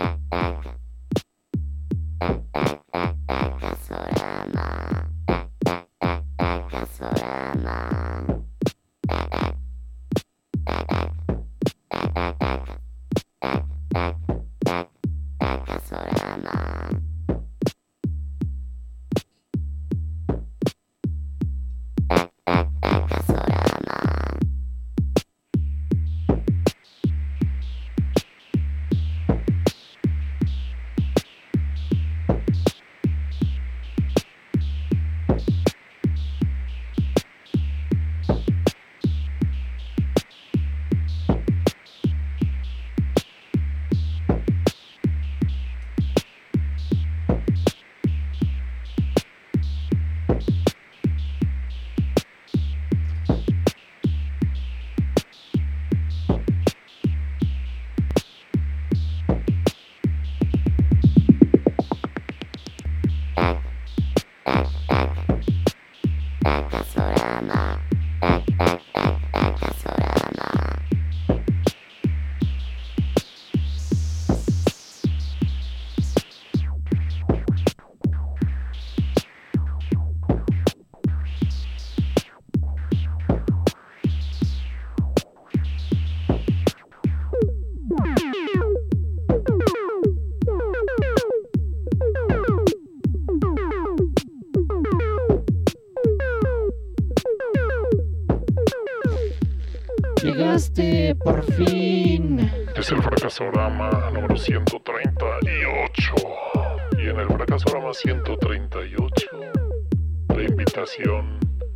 Llegaste, por fin. Es el Fracasorama número 138. Y en el Fracasorama 138, la invitación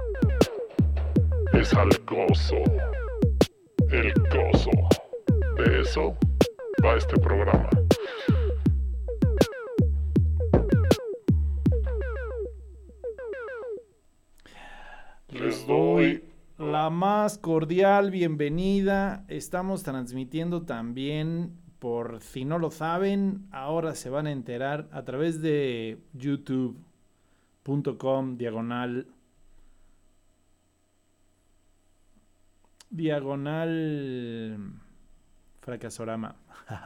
es al gozo. El gozo. De eso va este programa. Les doy la más cordial bienvenida. Estamos transmitiendo también por, si no lo saben, ahora se van a enterar a través de youtube.com/diagonal Fracasorama.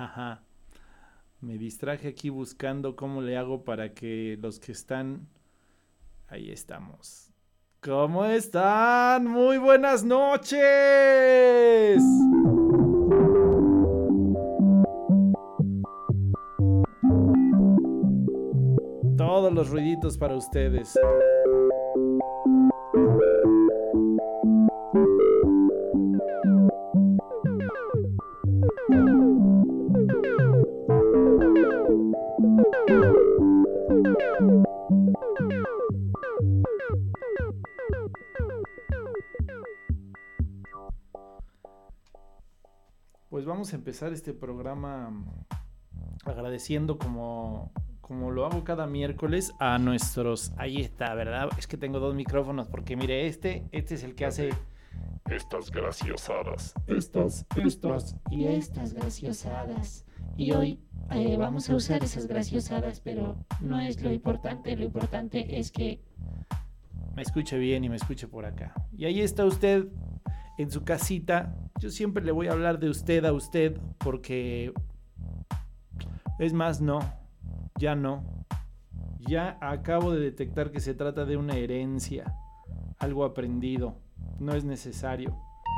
Me distraje aquí buscando cómo le hago para que los que están... Ahí estamos. ¿Cómo están? Muy buenas noches. Todos los ruiditos para ustedes. Pues vamos a empezar este programa agradeciendo como lo hago cada miércoles a nuestros... Ahí está, ¿verdad? Es que tengo dos micrófonos porque mire, este es el que hace... Estas graciosadas. Estas y estas graciosadas. Y hoy vamos a usar esas graciosadas, pero no es lo importante. Lo importante es que me escuche bien y me escuche por acá. Y ahí está usted en su casita. Yo siempre le voy a hablar de usted a usted porque... Es más, no. Ya no. Ya acabo de detectar que se trata de una herencia. Algo aprendido. No es necesario.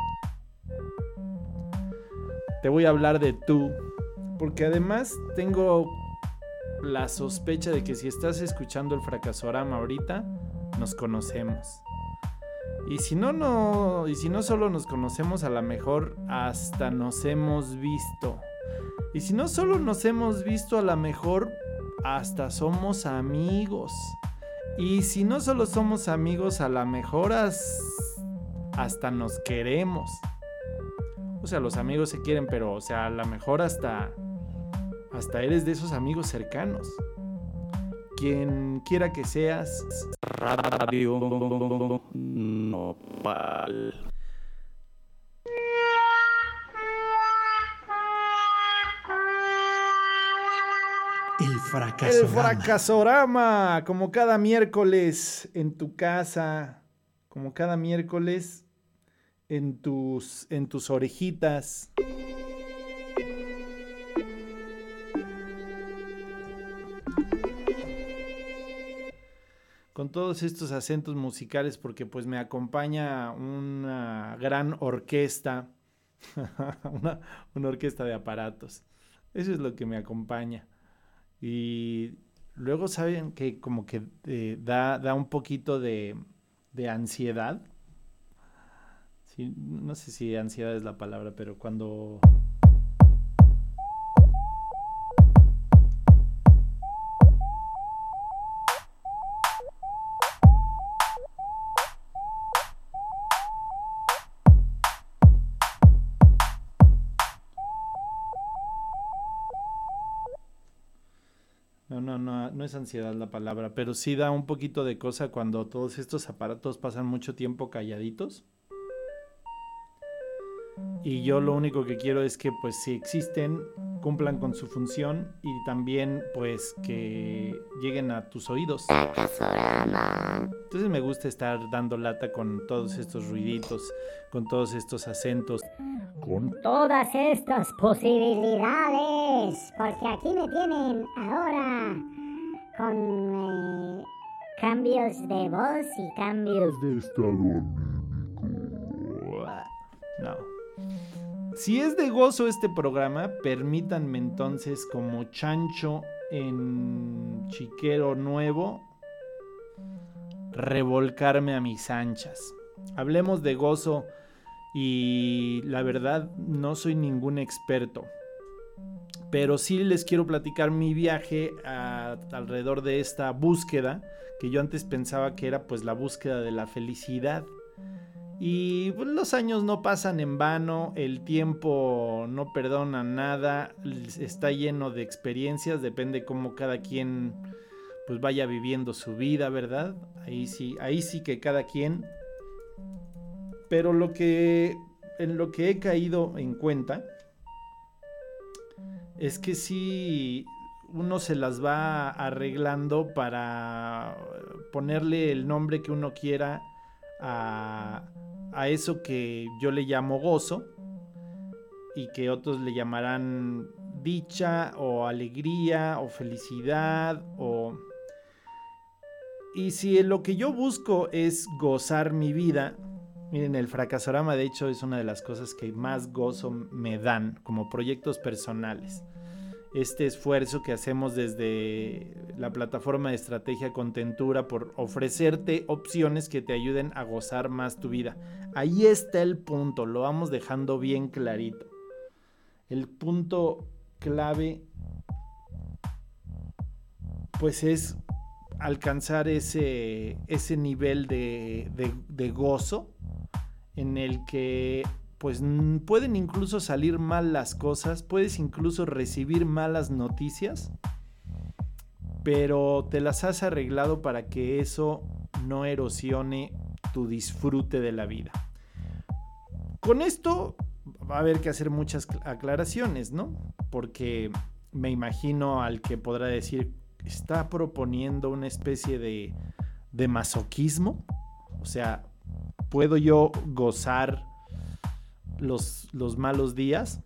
Te voy a hablar de tú. Porque además tengo la sospecha de que si estás escuchando el Fracasorama ahorita, nos conocemos. Y si no solo nos conocemos, a lo mejor hasta nos hemos visto. Y si no solo nos hemos visto, a lo mejor hasta somos amigos. Y si no solo somos amigos, a lo mejor hasta nos queremos. O sea, los amigos se quieren, pero o sea, a lo mejor hasta eres de esos amigos cercanos. Quien quiera que seas. Radio Nopal. El Fracasorama, como cada miércoles en tu casa, como cada miércoles en tus orejitas. todos estos acentos musicales, porque pues me acompaña una gran orquesta, una orquesta de aparatos. Eso es lo que me acompaña. Y luego saben que como que da un poquito de ansiedad. Sí, no sé si ansiedad es la palabra, pero cuando... No es ansiedad la palabra, pero sí da un poquito de cosa cuando todos estos aparatos pasan mucho tiempo calladitos. Y yo lo único que quiero es que, pues, si existen, cumplan con su función y también, pues, que lleguen a tus oídos. Entonces me gusta estar dando lata con todos estos ruiditos, con todos estos acentos. Con todas estas posibilidades, porque aquí me tienen ahora con cambios de voz y cambios de estado anímico. No. Si es de gozo este programa, permítanme entonces, como chancho en chiquero nuevo, revolcarme a mis anchas. Hablemos de gozo y la verdad no soy ningún experto, pero sí les quiero platicar mi viaje alrededor de esta búsqueda que yo antes pensaba que era pues la búsqueda de la felicidad. Y pues, los años no pasan en vano, el tiempo no perdona nada, está lleno de experiencias, depende cómo cada quien pues vaya viviendo su vida, ¿verdad? Ahí sí que cada quien. Pero en lo que he caído en cuenta es que sí uno se las va arreglando para ponerle el nombre que uno quiera a eso que yo le llamo gozo y que otros le llamarán dicha o alegría o felicidad y si lo que yo busco es gozar mi vida, miren, el Fracasorama de hecho es una de las cosas que más gozo me dan como proyectos personales. Este esfuerzo que hacemos desde la plataforma de Estrategia Contentura por ofrecerte opciones que te ayuden a gozar más tu vida. Ahí está el punto, lo vamos dejando bien clarito. El punto clave pues es alcanzar ese nivel de gozo en el que pues pueden incluso salir mal las cosas, puedes incluso recibir malas noticias, pero te las has arreglado para que eso no erosione tu disfrute de la vida. Con esto va a haber que hacer muchas aclaraciones, ¿no? Porque me imagino al que podrá decir, ¿está proponiendo una especie de masoquismo? O sea, ¿puedo yo gozar los malos días?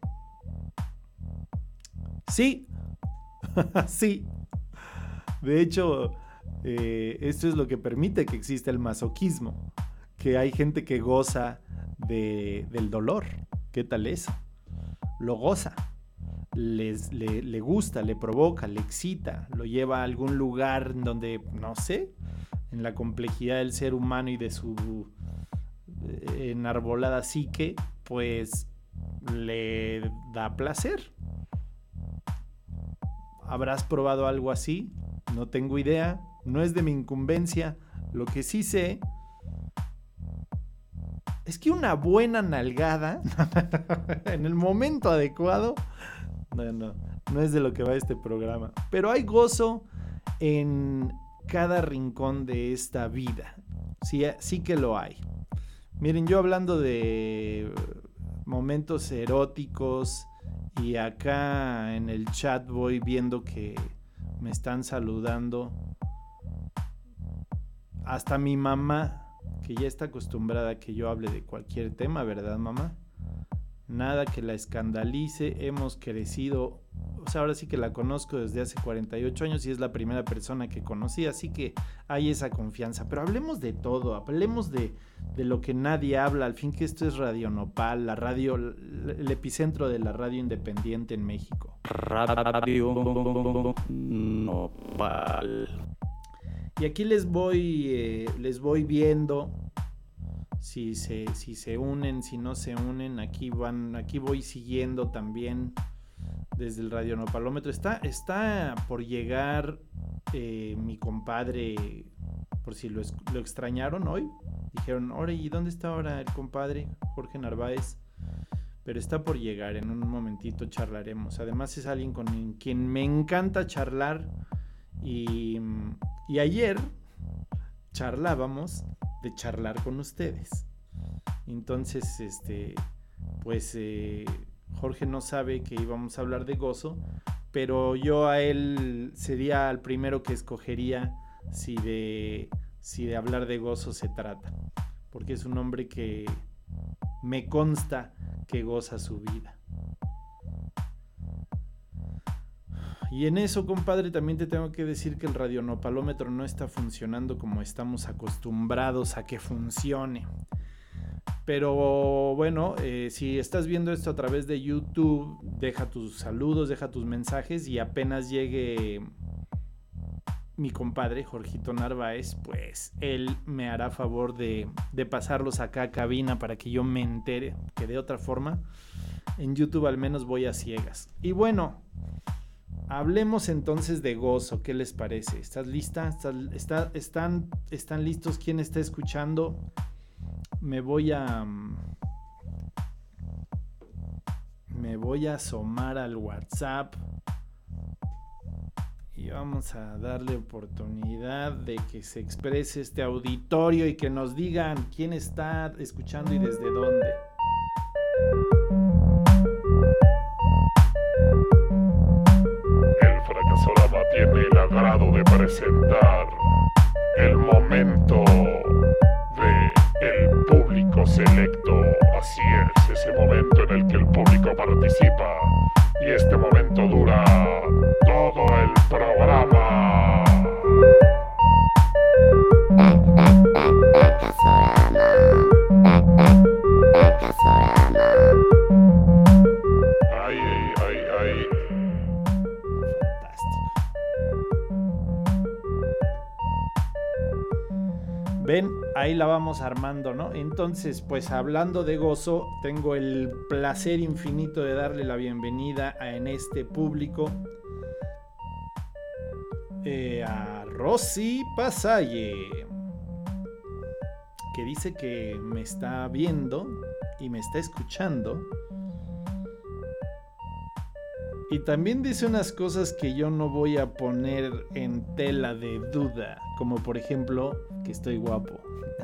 Sí. Sí. De hecho, esto es lo que permite que exista el masoquismo, que hay gente que goza del dolor. ¿Qué tal eso? Lo goza, le gusta, le provoca, le excita, lo lleva a algún lugar donde, no sé, en la complejidad del ser humano y de su enarbolada psique, pues le da placer. ¿Habrás probado algo así? No tengo idea, no es de mi incumbencia. Lo que sí sé es que una buena nalgada en el momento adecuado no es de lo que va este programa. Pero hay gozo en cada rincón de esta vida. Sí que lo hay. Miren, yo hablando de momentos eróticos y acá en el chat voy viendo que me están saludando. Hasta mi mamá, que ya está acostumbrada a que yo hable de cualquier tema, ¿verdad, mamá? nada que la escandalice, hemos crecido, o sea, ahora sí que la conozco desde hace 48 años y es la primera persona que conocí, así que hay esa confianza. Pero hablemos de todo, hablemos de lo que nadie habla, al fin que esto es Radio Nopal, la radio, el epicentro de la radio independiente en México. Radio Nopal. Y aquí les voy viendo si se unen, si no se unen. Aquí voy siguiendo también desde el Radio Nopalómetro. Está por llegar mi compadre, por si lo extrañaron hoy. Dijeron, ¿y dónde está ahora el compadre Jorge Narváez? Pero está por llegar, en un momentito charlaremos. Además es alguien con quien me encanta charlar. Y ayer charlábamos de charlar con ustedes. Entonces, Jorge no sabe que íbamos a hablar de gozo, pero yo a él sería el primero que escogería si de hablar de gozo se trata, porque es un hombre que me consta que goza su vida. Y en eso, compadre, también te tengo que decir que el radionopalómetro no está funcionando como estamos acostumbrados a que funcione. Pero bueno, si estás viendo esto a través de YouTube, deja tus saludos, deja tus mensajes y apenas llegue mi compadre Jorgito Narváez, pues él me hará favor de pasarlos acá a cabina para que yo me entere, que de otra forma en YouTube al menos voy a ciegas. Y bueno, hablemos entonces de gozo. ¿Qué les parece? ¿Estás lista? ¿Están listos? ¿Quién está escuchando? Me voy a asomar al WhatsApp y vamos a darle oportunidad de que se exprese este auditorio y que nos digan quién está escuchando y desde dónde. El Fracasorama tiene el agrado de presentar el momento de el público selecto. Así es, ese momento en el que el público participa y este momento dura todo el programa. Ay. Ven, ahí la vamos armando, ¿no? Entonces, pues hablando de gozo, tengo el placer infinito de darle la bienvenida en este público a Rosy Pasalle, que dice que me está viendo y me está escuchando. Y también dice unas cosas que yo no voy a poner en tela de duda, como por ejemplo que estoy guapo.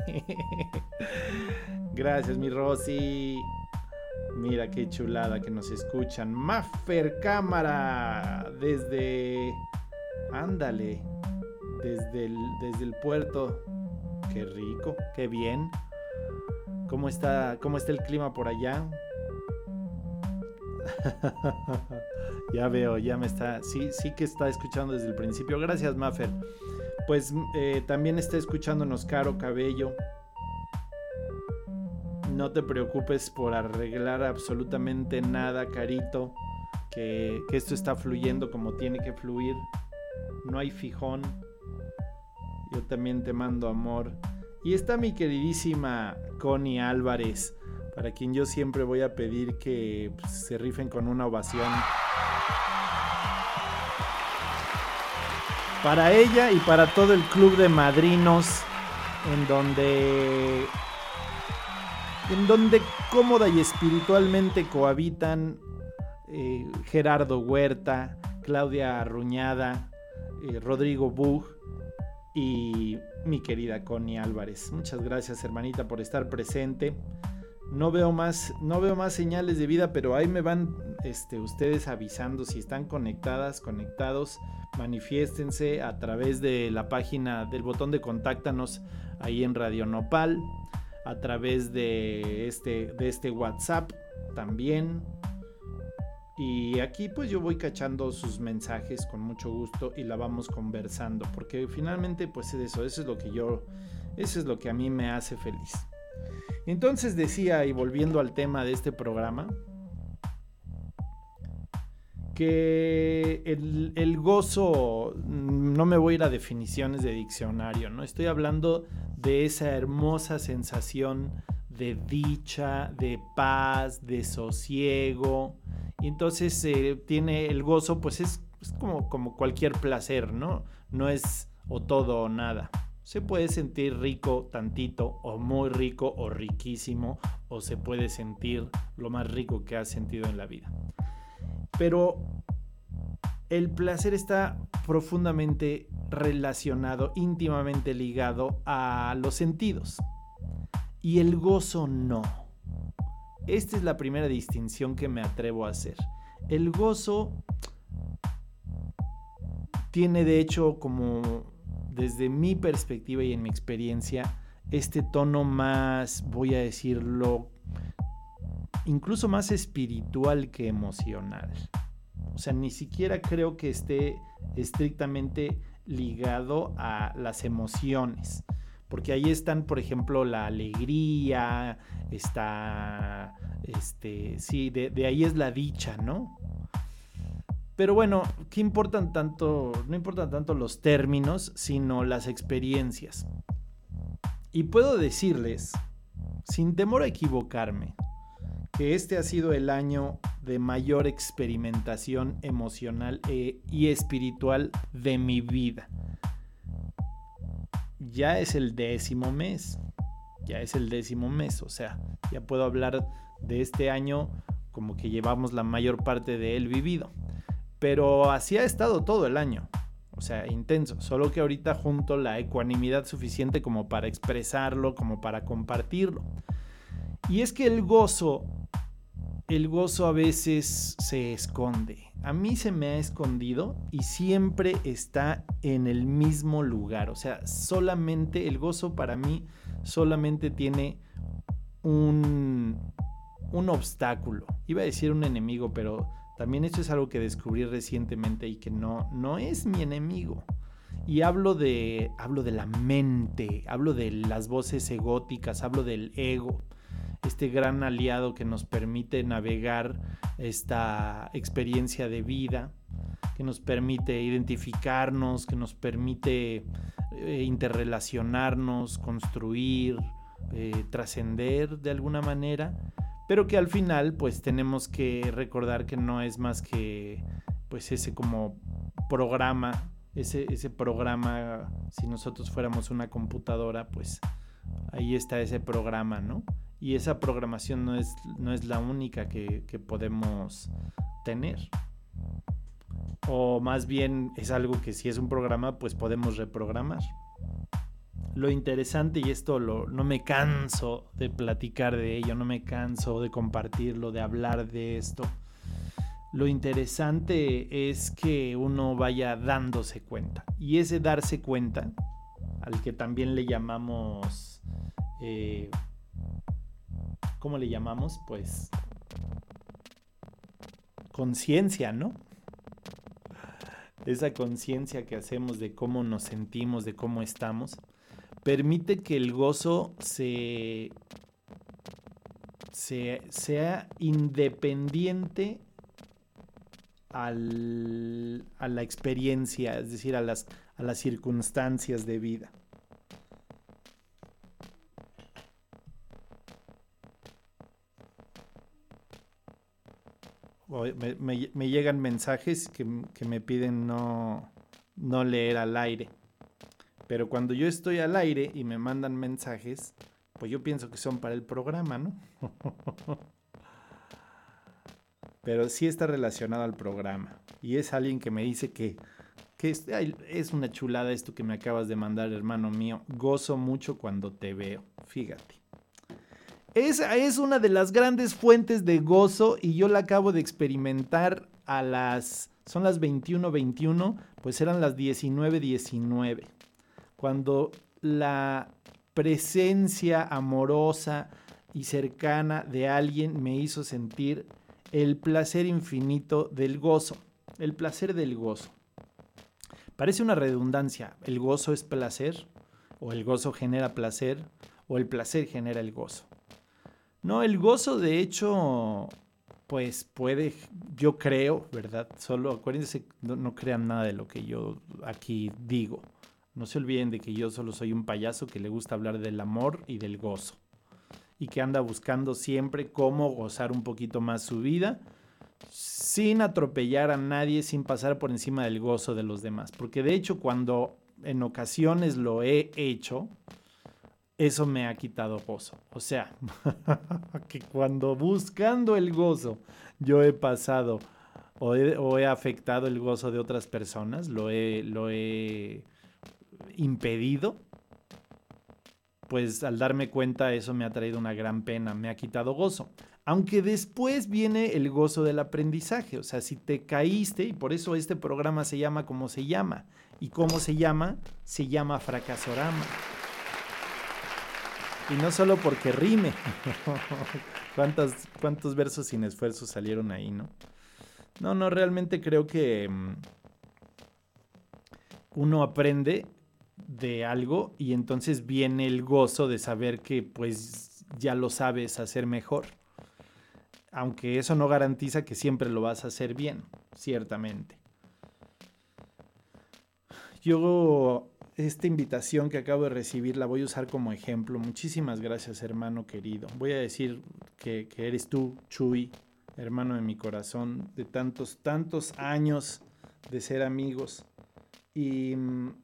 Gracias, mi Rosy. Mira qué chulada que nos escuchan. Maffer Cámara desde el puerto. Qué rico, qué bien. ¿Cómo está el clima por allá? Ya veo, ya me está. Sí que está escuchando desde el principio. Gracias, Maffer. Pues también está escuchándonos Caro Cabello. No te preocupes por arreglar absolutamente nada, Carito. Que esto está fluyendo como tiene que fluir. No hay fijón. Yo también te mando amor. Y está mi queridísima Connie Álvarez, para quien yo siempre voy a pedir que se rifen con una ovación. Para ella y para todo el club de madrinos, en donde cómoda y espiritualmente cohabitan Gerardo Huerta, Claudia Arruñada, Rodrigo Bug y mi querida Connie Álvarez. Muchas gracias, hermanita, por estar presente. No veo más señales de vida, pero ahí me van ustedes avisando si están conectados. Manifiéstense a través de la página del botón de contáctanos ahí en Radio Nopal, a través de este WhatsApp también. Y aquí pues yo voy cachando sus mensajes con mucho gusto y la vamos conversando, porque finalmente pues eso es lo que a mí me hace feliz. Entonces decía, y volviendo al tema de este programa, que el gozo, no me voy a ir a definiciones de diccionario, ¿no? Estoy hablando de esa hermosa sensación de dicha, de paz, de sosiego. Y entonces tiene el gozo, pues es como cualquier placer, ¿no? No es o todo o nada. Se puede sentir rico tantito, o muy rico, o riquísimo, o se puede sentir lo más rico que has sentido en la vida. Pero el placer está profundamente relacionado, íntimamente ligado a los sentidos. Y el gozo no. Esta es la primera distinción que me atrevo a hacer. El gozo tiene, de hecho, como desde mi perspectiva y en mi experiencia, este tono más, voy a decirlo, incluso más espiritual que emocional. O sea, ni siquiera creo que esté estrictamente ligado a las emociones. Porque ahí están, por ejemplo, la alegría, está, sí, de ahí es la dicha, ¿no? Pero bueno, ¿qué importan tanto? No importan tanto los términos, sino las experiencias. Y puedo decirles, sin temor a equivocarme, que este ha sido el año de mayor experimentación emocional y espiritual de mi vida. Ya es el 10º mes, o sea, ya puedo hablar de este año como que llevamos la mayor parte de él vivido, pero así ha estado todo el año, o sea, intenso, solo que ahorita junto la ecuanimidad suficiente como para expresarlo, como para compartirlo. Y es que el gozo a veces se esconde. A mí se me ha escondido y siempre está en el mismo lugar. O sea, solamente el gozo para mí solamente tiene un obstáculo. Iba a decir un enemigo, pero también esto es algo que descubrí recientemente y que no es mi enemigo. Y hablo de la mente, hablo de las voces egóticas, hablo del ego. Este gran aliado que nos permite navegar esta experiencia de vida, que nos permite identificarnos, que nos permite interrelacionarnos, construir, trascender de alguna manera, pero que al final pues tenemos que recordar que no es más que pues ese como programa, ese programa, si nosotros fuéramos una computadora, pues ahí está ese programa, ¿no? Y esa programación no es la única que podemos tener. O más bien es algo que si es un programa, pues podemos reprogramar. Lo interesante, y esto no me canso de platicar de ello, no me canso de compartirlo, de hablar de esto. Lo interesante es que uno vaya dándose cuenta. Y ese darse cuenta, al que también le llamamos... ¿cómo le llamamos? Pues conciencia, ¿no? Esa conciencia que hacemos de cómo nos sentimos, de cómo estamos, permite que el gozo sea independiente a la experiencia, es decir, a las circunstancias de vida. Me llegan mensajes que me piden no leer al aire. Pero cuando yo estoy al aire y me mandan mensajes, pues yo pienso que son para el programa, ¿no? Pero sí está relacionado al programa. Y es alguien que me dice que es una chulada esto que me acabas de mandar, hermano mío. Gozo mucho cuando te veo. Fíjate. Esa es una de las grandes fuentes de gozo y yo la acabo de experimentar son las 21:21, pues eran las 19:19. Cuando la presencia amorosa, y cercana de alguien me hizo sentir el placer infinito del gozo, el placer del gozo. Parece una redundancia, el gozo es placer, o el gozo genera placer, o el placer genera el gozo. No, el gozo de hecho, pues puede, yo creo, ¿verdad? Solo acuérdense, no crean nada de lo que yo aquí digo. No se olviden de que yo solo soy un payaso que le gusta hablar del amor y del gozo. Y que anda buscando siempre cómo gozar un poquito más su vida sin atropellar a nadie, sin pasar por encima del gozo de los demás. Porque de hecho cuando en ocasiones lo he hecho, eso me ha quitado gozo. O sea, que cuando buscando el gozo yo he pasado o he afectado el gozo de otras personas, lo he impedido, pues al darme cuenta eso me ha traído una gran pena, me ha quitado gozo. Aunque después viene el gozo del aprendizaje, o sea, si te caíste, y por eso este programa se llama como se llama. ¿Y cómo se llama? Se llama Fracasorama. Y no solo porque rime. ¿Cuántos versos sin esfuerzo salieron ahí, no? No, realmente creo que uno aprende de algo y entonces viene el gozo de saber que pues ya lo sabes hacer mejor. Aunque eso no garantiza que siempre lo vas a hacer bien, ciertamente. Yo esta invitación que acabo de recibir la voy a usar como ejemplo. Muchísimas gracias, hermano querido. Voy a decir que eres tú, Chuy, hermano de mi corazón, de tantos años de ser amigos. Y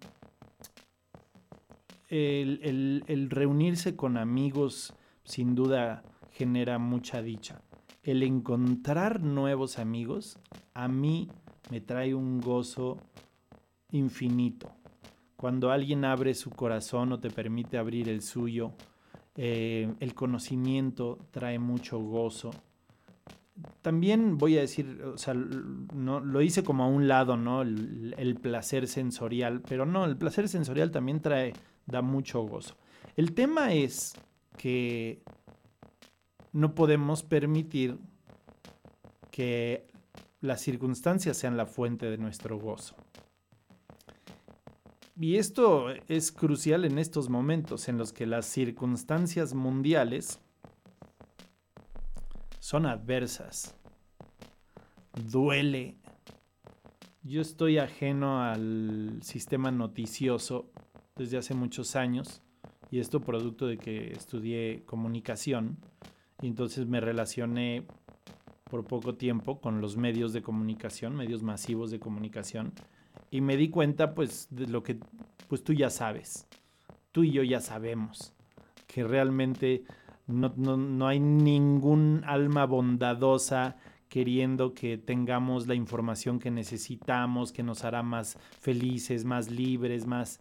el reunirse con amigos sin duda genera mucha dicha. El encontrar nuevos amigos a mí me trae un gozo infinito. Cuando alguien abre su corazón o te permite abrir el suyo, el conocimiento trae mucho gozo. También voy a decir, o sea, no, lo hice como a un lado, ¿no? El placer sensorial, pero no, el placer sensorial también da mucho gozo. El tema es que no podemos permitir que las circunstancias sean la fuente de nuestro gozo. Y esto es crucial en estos momentos en los que las circunstancias mundiales son adversas. Duele. Yo estoy ajeno al sistema noticioso desde hace muchos años y esto producto de que estudié comunicación y entonces me relacioné por poco tiempo con los medios de comunicación, medios masivos de comunicación y me di cuenta pues de lo que pues tú ya sabes, tú y yo ya sabemos que realmente no hay ningún alma bondadosa queriendo que tengamos la información que necesitamos, que nos hará más felices, más libres, más...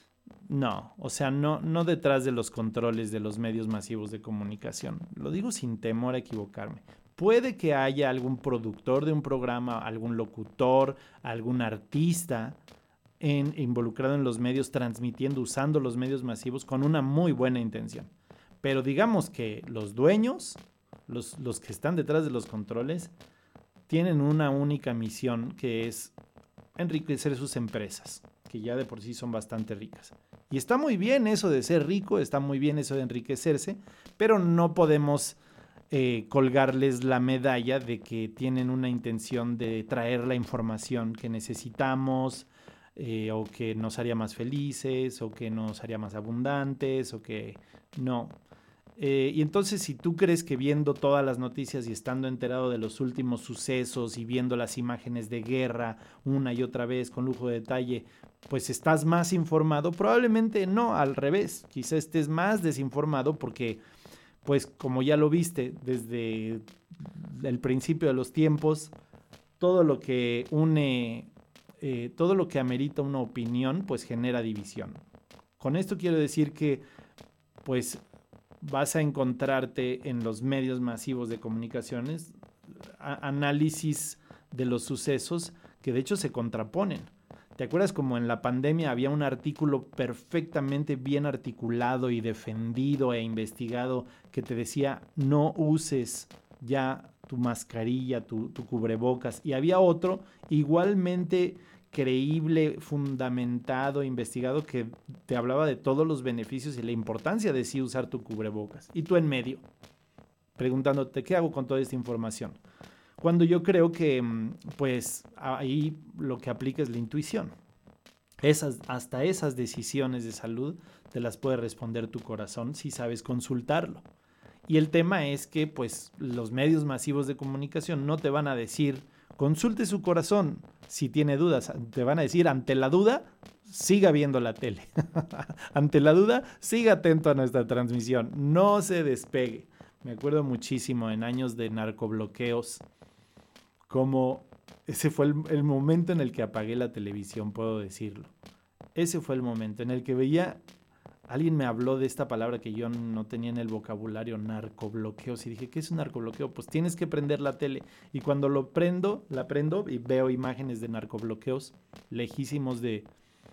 No, o sea, no detrás de los controles de los medios masivos de comunicación. Lo digo sin temor a equivocarme. Puede que haya algún productor de un programa, algún locutor, algún artista involucrado en los medios, transmitiendo, usando los medios masivos con una muy buena intención. Pero digamos que los dueños, los que están detrás de los controles, tienen una única misión que es enriquecer sus empresas, que ya de por sí son bastante ricas. Y está muy bien eso de ser rico, está muy bien eso de enriquecerse, pero no podemos colgarles la medalla de que tienen una intención de traer la información que necesitamos, o que nos haría más felices, o que nos haría más abundantes, o que no. Y entonces si tú crees que viendo todas las noticias y estando enterado de los últimos sucesos y viendo las imágenes de guerra una y otra vez con lujo de detalle, pues estás más informado, probablemente no, al revés, quizá estés más desinformado porque pues como ya lo viste desde el principio de los tiempos, todo lo que une, todo lo que amerita una opinión pues genera división. Con esto quiero decir que pues vas a encontrarte en los medios masivos de comunicaciones análisis de los sucesos que de hecho se contraponen. ¿Te acuerdas como en la pandemia había un artículo perfectamente bien articulado y defendido e investigado que te decía no uses ya tu mascarilla, tu cubrebocas? Y había otro igualmente creíble, fundamentado, investigado, que te hablaba de todos los beneficios y la importancia de sí usar tu cubrebocas. Y tú en medio, preguntándote, ¿qué hago con toda esta información? Cuando yo creo que, pues, ahí lo que aplica es la intuición. Hasta esas decisiones de salud te las puede responder tu corazón si sabes consultarlo. Y el tema es que, pues, los medios masivos de comunicación no te van a decir, consulte su corazón si tiene dudas. Te van a decir, ante la duda, siga viendo la tele. Ante la duda, siga atento a nuestra transmisión. No se despegue. Me acuerdo muchísimo en años de narcobloqueos, como ese fue el momento en el que apagué la televisión, puedo decirlo. Ese fue el momento en el que veía, alguien me habló de esta palabra que yo no tenía en el vocabulario, narcobloqueos, y dije, ¿qué es un narcobloqueo? Pues tienes que prender la tele. Y cuando la prendo y veo imágenes de narcobloqueos lejísimos de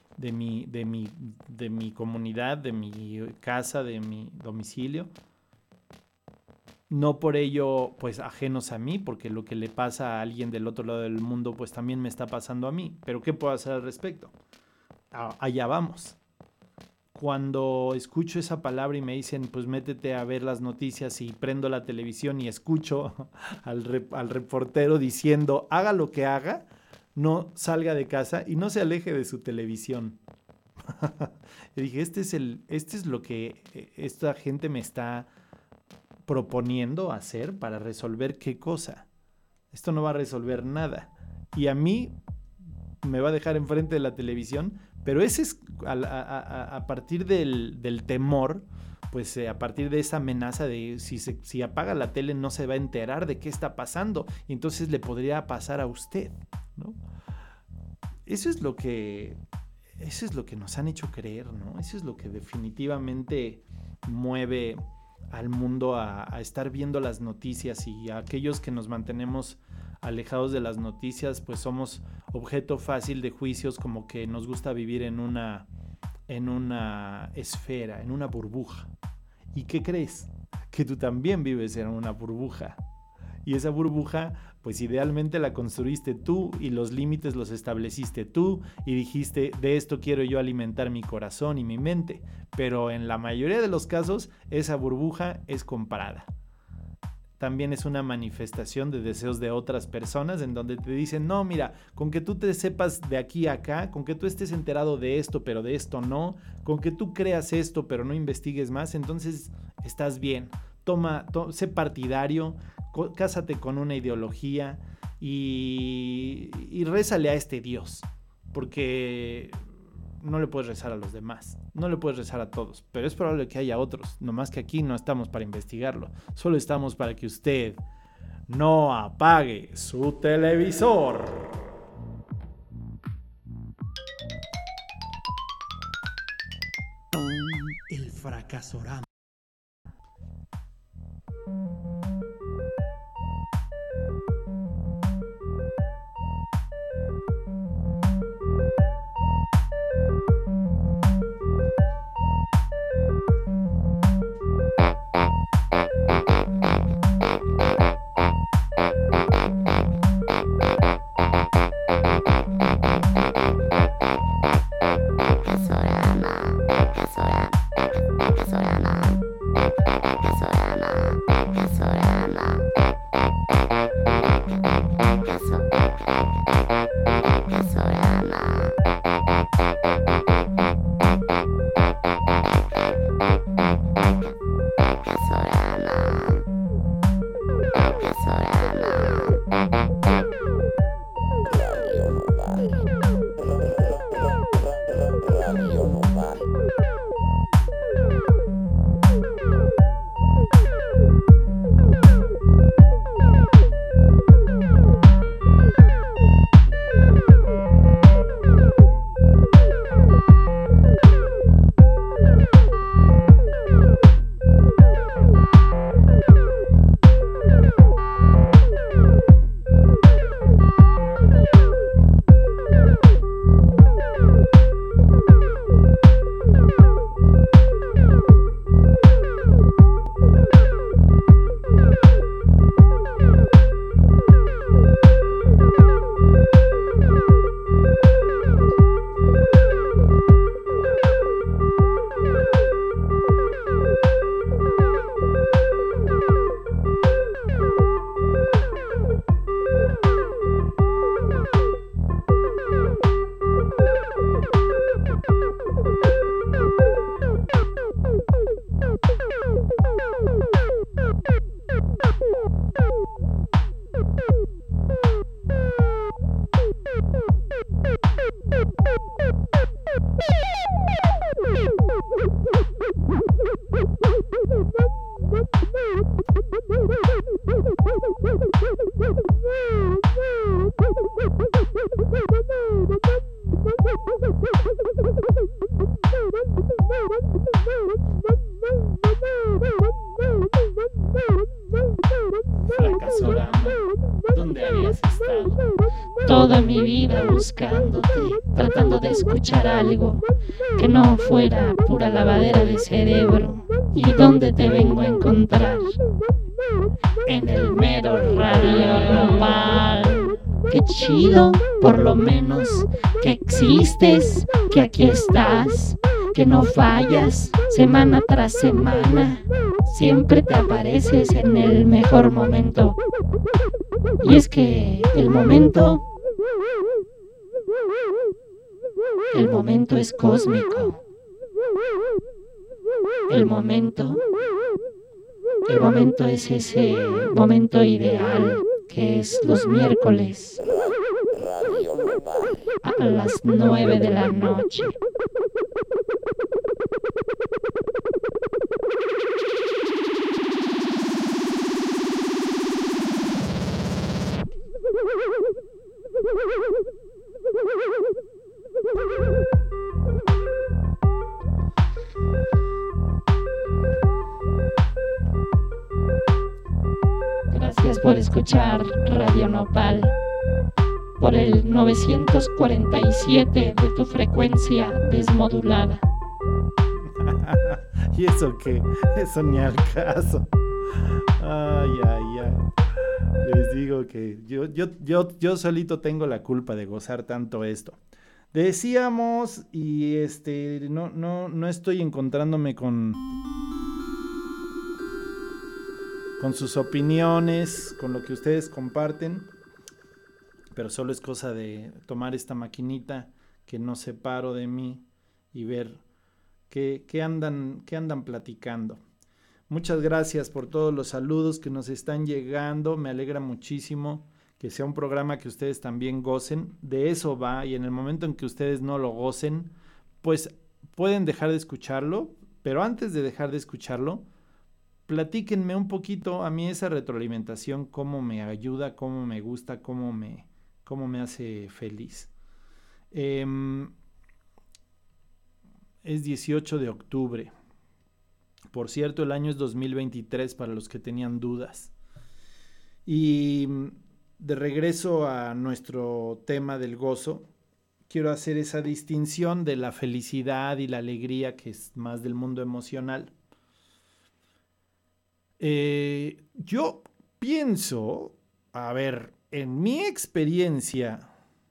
mi comunidad, de mi casa, de mi domicilio. No por ello, pues, ajenos a mí, porque lo que le pasa a alguien del otro lado del mundo, pues también me está pasando a mí. Pero ¿qué puedo hacer al respecto? Allá vamos. Cuando escucho esa palabra y me dicen, pues métete a ver las noticias, y prendo la televisión y escucho al reportero diciendo, haga lo que haga, no salga de casa y no se aleje de su televisión. Y dije, este es lo que esta gente me está proponiendo hacer para resolver qué cosa. Esto no va a resolver nada. Y a mí me va a dejar enfrente de la televisión, pero ese es a partir del temor, pues a partir de esa amenaza de si apaga la tele no se va a enterar de qué está pasando, y entonces le podría pasar a usted, ¿no? Eso es lo que nos han hecho creer, ¿no? Eso es lo que definitivamente mueve al mundo a estar viendo las noticias, y a aquellos que nos mantenemos alejados de las noticias, pues somos objeto fácil de juicios, como que nos gusta vivir en una esfera, en una burbuja. ¿Y qué crees? Que tú también vives en una burbuja. Y esa burbuja, pues idealmente la construiste tú, y los límites los estableciste tú, y dijiste, de esto quiero yo alimentar mi corazón y mi mente. Pero en la mayoría de los casos, esa burbuja es comprada. También es una manifestación de deseos de otras personas, en donde te dicen, no, mira, con que tú te sepas de aquí a acá, con que tú estés enterado de esto, pero de esto no, con que tú creas esto, pero no investigues más, entonces estás bien. Sé partidario, cásate con una ideología y rézale a este Dios, porque no le puedes rezar a los demás, no le puedes rezar a todos, pero es probable que haya otros, nomás que aquí no estamos para investigarlo, solo estamos para que usted no apague su televisor. El fracasorama. Fracasorama. Fracasorama, ¿dónde habías estado? Toda mi vida buscándote, tratando de escuchar algo que no fuera pura lavadera de cerebro. ¿Y dónde te vengo a encontrar? En el mero radio nopal. Qué chido, por lo menos, que existes, que aquí estás, que no fallas semana tras semana. Siempre te apareces en el mejor momento. Y es que el momento es cósmico. El momento es ese momento ideal que es los miércoles a las 9 de la noche. Gracias por escuchar Radio Nopal por el 947 de tu frecuencia desmodulada. ¿Y eso qué? Eso ni al caso. Ay. Les digo que yo solito tengo la culpa de gozar tanto esto. Decíamos, y no estoy encontrándome con sus opiniones, con lo que ustedes comparten, pero solo es cosa de tomar esta maquinita que no separo de mí y ver qué andan platicando. Muchas gracias por todos los saludos que nos están llegando, me alegra muchísimo que sea un programa que ustedes también gocen, de eso va, y en el momento en que ustedes no lo gocen, pues pueden dejar de escucharlo, pero antes de dejar de escucharlo, platíquenme un poquito a mí esa retroalimentación, cómo me ayuda, cómo me gusta, cómo me hace feliz. Es 18 de octubre. Por cierto, el año es 2023 para los que tenían dudas. Y de regreso a nuestro tema del gozo, quiero hacer esa distinción de la felicidad y la alegría, que es más del mundo emocional. Yo pienso, a ver, en mi experiencia,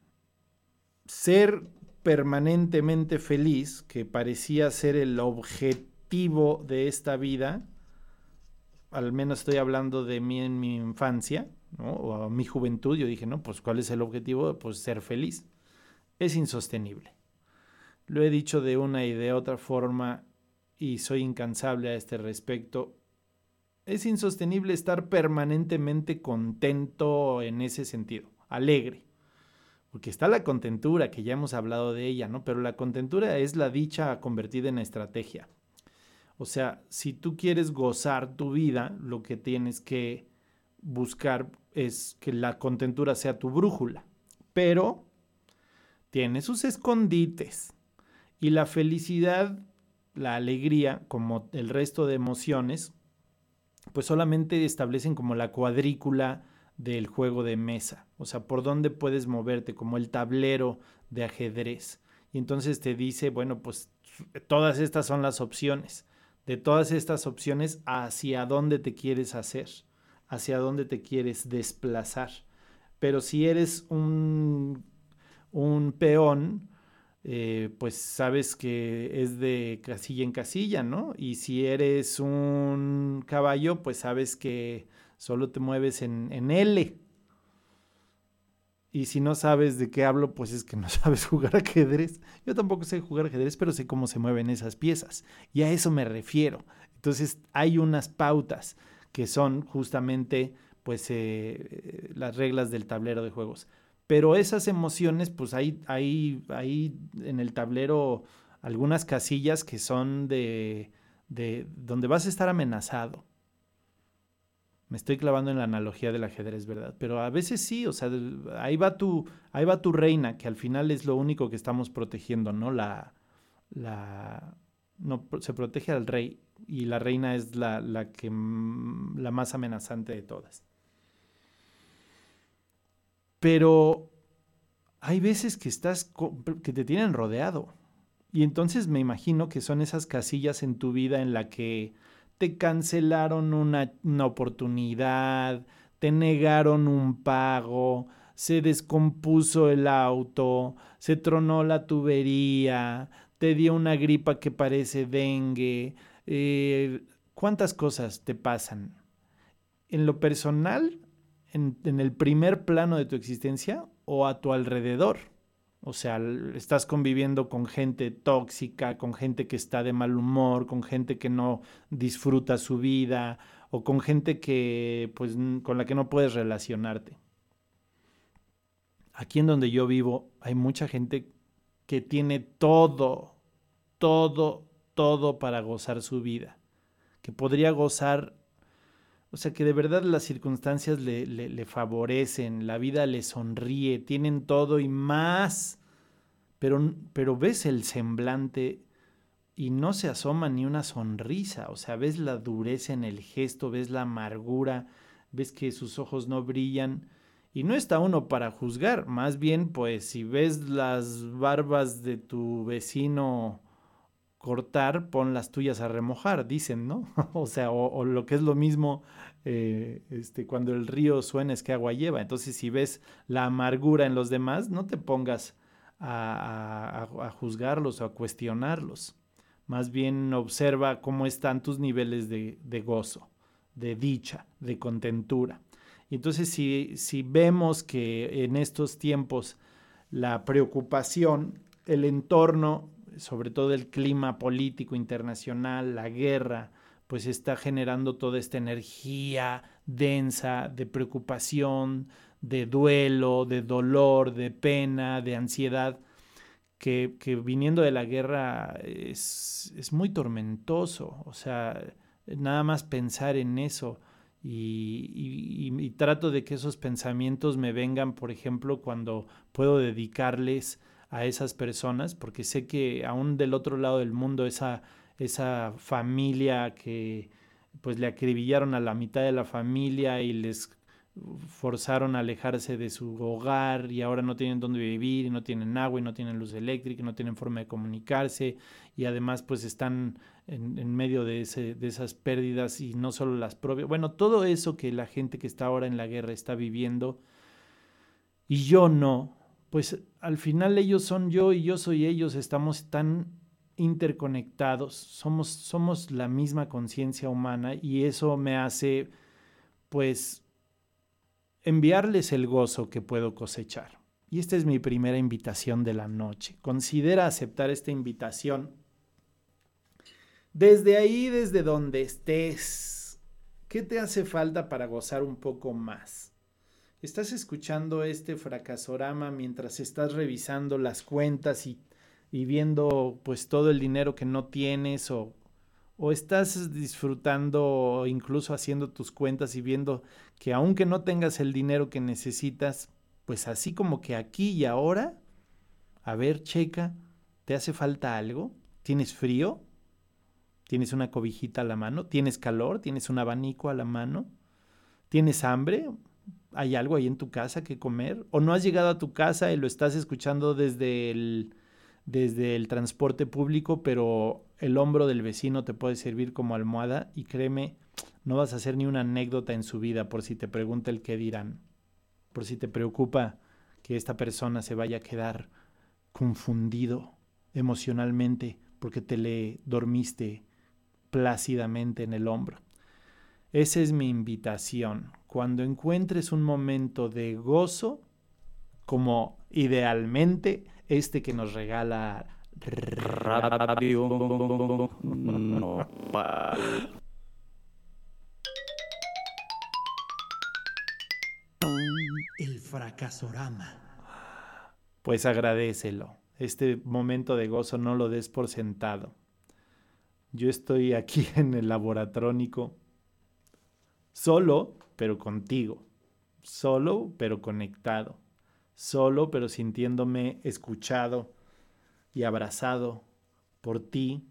ser permanentemente feliz, que parecía ser el objetivo de esta vida, al menos estoy hablando de mí en mi infancia, ¿no? O a mi juventud, yo dije, no, pues ¿cuál es el objetivo? Pues ser feliz. Es insostenible. Lo he dicho de una y de otra forma y soy incansable a este respecto. Es insostenible estar permanentemente contento en ese sentido, alegre. Porque está la contentura, que ya hemos hablado de ella, ¿no? Pero la contentura es la dicha convertida en estrategia. O sea, si tú quieres gozar tu vida, lo que tienes que buscar es que la contentura sea tu brújula. Pero tiene sus escondites. Y la felicidad, la alegría, como el resto de emociones, pues solamente establecen como la cuadrícula del juego de mesa, o sea, por dónde puedes moverte, como el tablero de ajedrez. Y entonces te dice, bueno, pues todas estas son las opciones. De todas estas opciones, ¿hacia dónde te quieres hacer? ¿Hacia dónde te quieres desplazar? Pero si eres un peón, pues sabes que es de casilla en casilla, ¿no? Y si eres un caballo, pues sabes que solo te mueves en L. Y si no sabes de qué hablo, pues es que no sabes jugar ajedrez. Yo tampoco sé jugar ajedrez, pero sé cómo se mueven esas piezas. Y a eso me refiero. Entonces hay unas pautas que son justamente pues las reglas del tablero de juegos. Pero esas emociones, pues hay en el tablero algunas casillas que son de donde vas a estar amenazado. Me estoy clavando en la analogía del ajedrez, ¿verdad? Pero a veces sí, o sea, ahí va tu reina, que al final es lo único que estamos protegiendo, ¿no? No, se protege al rey y la reina es la más amenazante de todas. Pero hay veces que que te tienen rodeado. Y entonces me imagino que son esas casillas en tu vida en la que te cancelaron una oportunidad, te negaron un pago, se descompuso el auto, se tronó la tubería, te dio una gripa que parece dengue. ¿Cuántas cosas te pasan? En lo personal, en el primer plano de tu existencia o a tu alrededor. O sea, estás conviviendo con gente tóxica, con gente que está de mal humor, con gente que no disfruta su vida o con gente que, pues, con la que no puedes relacionarte. Aquí en donde yo vivo hay mucha gente que tiene todo para gozar su vida, que podría gozar, o sea, que de verdad las circunstancias le favorecen, la vida le sonríe, tienen todo y más, pero ves el semblante y no se asoma ni una sonrisa, o sea, ves la dureza en el gesto, ves la amargura, ves que sus ojos no brillan. Y no está uno para juzgar, más bien, pues, si ves las barbas de tu vecino cortar, pon las tuyas a remojar, dicen, ¿no? O sea, o lo que es lo mismo, cuando el río suena es que agua lleva. Entonces, si ves la amargura en los demás, no te pongas a juzgarlos o a cuestionarlos. Más bien observa cómo están tus niveles de gozo, de dicha, de contentura. Y entonces, si vemos que en estos tiempos la preocupación, el entorno, sobre todo el clima político internacional, la guerra, pues está generando toda esta energía densa de preocupación, de duelo, de dolor, de pena, de ansiedad, que viniendo de la guerra es muy tormentoso. O sea, nada más pensar en eso. Y trato de que esos pensamientos me vengan, por ejemplo, cuando puedo dedicarles a esas personas, porque sé que aún del otro lado del mundo esa familia que pues le acribillaron a la mitad de la familia y les forzaron a alejarse de su hogar y ahora no tienen dónde vivir y no tienen agua y no tienen luz eléctrica y no tienen forma de comunicarse y además pues están en medio de esas pérdidas y no solo las propias, bueno, todo eso que la gente que está ahora en la guerra está viviendo y yo no, pues al final ellos son yo y yo soy ellos, estamos tan interconectados, somos la misma conciencia humana y eso me hace pues enviarles el gozo que puedo cosechar. Y esta es mi primera invitación de la noche. Considera aceptar esta invitación. Desde ahí, desde donde estés, ¿qué te hace falta para gozar un poco más? ¿Estás escuchando este fracasorama mientras estás revisando las cuentas y viendo pues todo el dinero que no tienes o estás disfrutando, incluso haciendo tus cuentas y viendo que aunque no tengas el dinero que necesitas, pues así como que aquí y ahora, a ver, checa, ¿te hace falta algo? ¿Tienes frío? ¿Tienes una cobijita a la mano? ¿Tienes calor? ¿Tienes un abanico a la mano? ¿Tienes hambre? ¿Hay algo ahí en tu casa que comer? ¿O no has llegado a tu casa y lo estás escuchando desde el transporte público, pero el hombro del vecino te puede servir como almohada y créeme, no vas a hacer ni una anécdota en su vida por si te pregunta el qué dirán, por si te preocupa que esta persona se vaya a quedar confundido emocionalmente porque te le dormiste plácidamente en el hombro. Esa es mi invitación. Cuando encuentres un momento de gozo, como idealmente que nos regala Radio Nopal. El fracasorama. pues agradécelo. Este momento de gozo no lo des por sentado. Yo estoy aquí en el laboratrónico, solo, pero contigo. Solo, pero conectado. Solo, pero sintiéndome escuchado y abrazado por ti.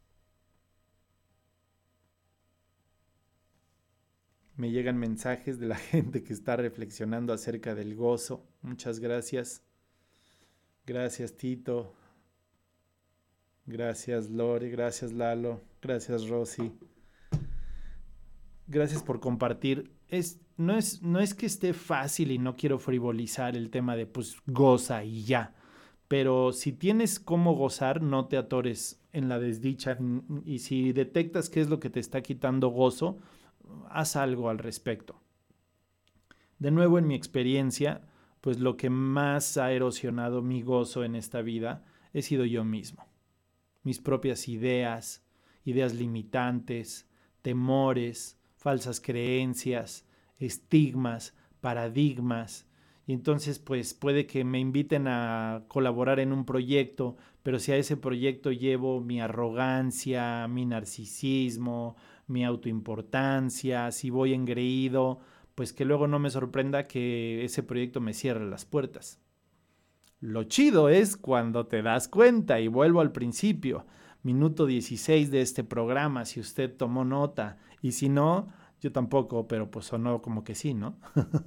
Me llegan mensajes de la gente que está reflexionando acerca del gozo. Muchas gracias. Gracias, Tito. Gracias, Lore. Gracias, Lalo. Gracias, Rosy. Gracias por compartir. No es que esté fácil y no quiero frivolizar el tema de pues goza y ya. Pero si tienes cómo gozar, no te atores en la desdicha. Y si detectas qué es lo que te está quitando gozo, haz algo al respecto. De nuevo, en mi experiencia, pues lo que más ha erosionado mi gozo en esta vida he sido yo mismo. Mis propias ideas limitantes, temores, falsas creencias, estigmas, paradigmas. Y entonces pues puede que me inviten a colaborar en un proyecto, pero si a ese proyecto llevo mi arrogancia, mi narcisismo, mi autoimportancia, si voy engreído, pues que luego no me sorprenda que ese proyecto me cierre las puertas. Lo chido es cuando te das cuenta, y vuelvo al principio, minuto 16 de este programa, si usted tomó nota, y si no, yo tampoco, pero pues sonó como que sí, ¿no?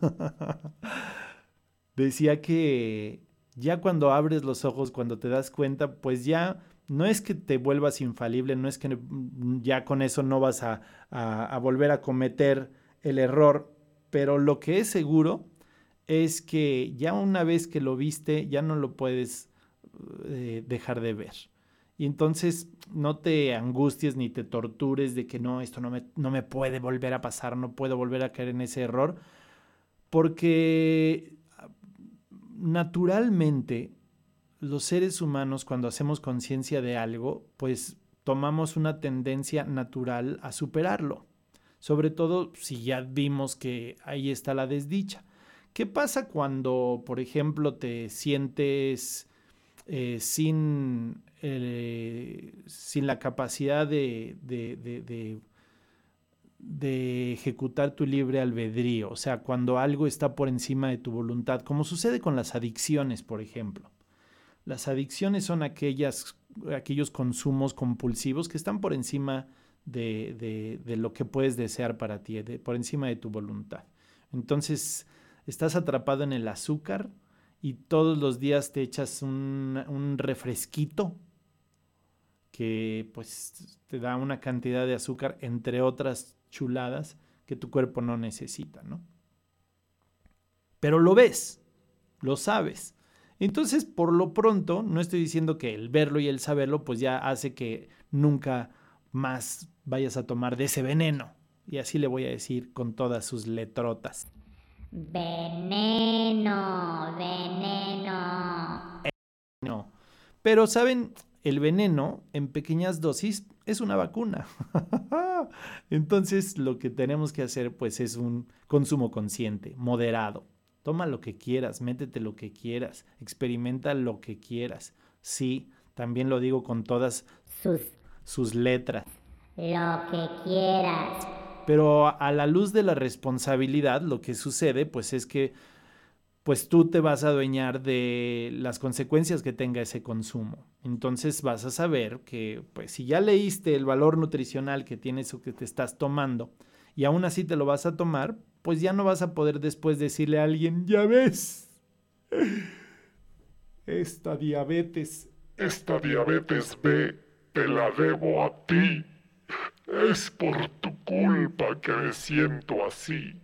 Decía que ya cuando abres los ojos, cuando te das cuenta, pues ya no es que te vuelvas infalible, no es que ya con eso no vas a volver a cometer el error, pero lo que es seguro es que ya una vez que lo viste, ya no lo puedes dejar de ver. Y entonces no te angusties ni te tortures de que no, esto no me puede volver a pasar, no puedo volver a caer en ese error, porque naturalmente los seres humanos, cuando hacemos conciencia de algo, pues tomamos una tendencia natural a superarlo, sobre todo si ya vimos que ahí está la desdicha. ¿Qué pasa cuando, por ejemplo, te sientes sin la capacidad de ejecutar tu libre albedrío? O sea, cuando algo está por encima de tu voluntad, como sucede con las adicciones, por ejemplo. Las adicciones son aquellos consumos compulsivos que están por encima de lo que puedes desear para ti, por encima de tu voluntad. Entonces, estás atrapado en el azúcar y todos los días te echas un refresquito que pues te da una cantidad de azúcar, entre otras chuladas, que tu cuerpo no necesita, ¿no? Pero lo ves, lo sabes. Entonces, por lo pronto, no estoy diciendo que el verlo y el saberlo pues ya hace que nunca más vayas a tomar de ese veneno. Y así le voy a decir con todas sus letrotas. Veneno, veneno. No. Pero, ¿saben? El veneno en pequeñas dosis es una vacuna. Entonces, lo que tenemos que hacer pues es un consumo consciente, moderado. Toma lo que quieras, métete lo que quieras, experimenta lo que quieras. Sí, también lo digo con todas sus letras. Lo que quieras. Pero a la luz de la responsabilidad, lo que sucede pues es que pues tú te vas a adueñar de las consecuencias que tenga ese consumo. Entonces vas a saber que pues si ya leíste el valor nutricional que tiene eso que te estás tomando y aún así te lo vas a tomar, pues ya no vas a poder después decirle a alguien, ya ves, esta diabetes B, te la debo a ti. Es por tu culpa que me siento así.